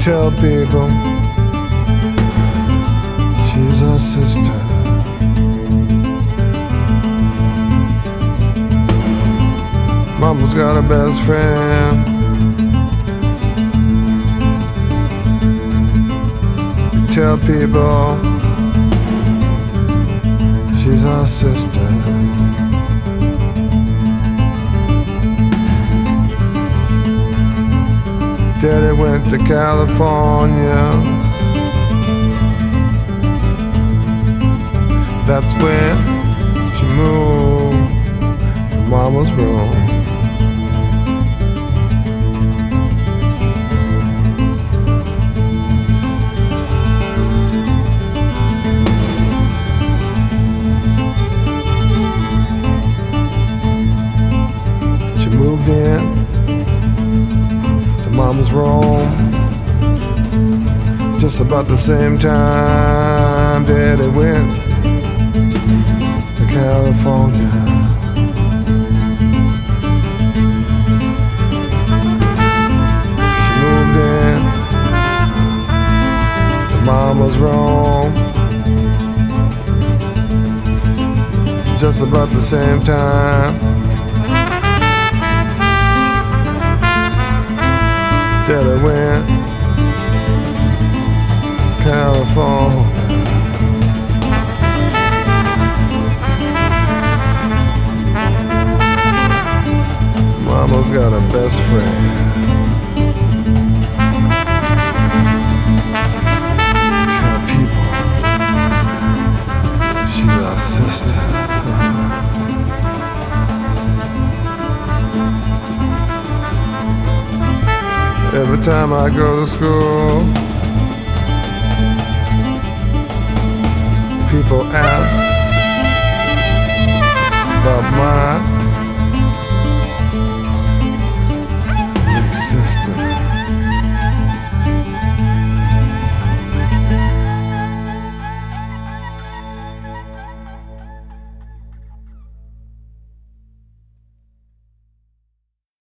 Tell people she's a sister. Mama's got a best friend. Tell people she's our sister. Daddy went to California. That's when she moved to Mama's room. She moved in to Mama's room just about the same time Daddy went to California. She moved in to Mama's room just about the same time Daddy went California. Mama's got a best friend. Tell people she's our sister. Every time I go to school, people ask about my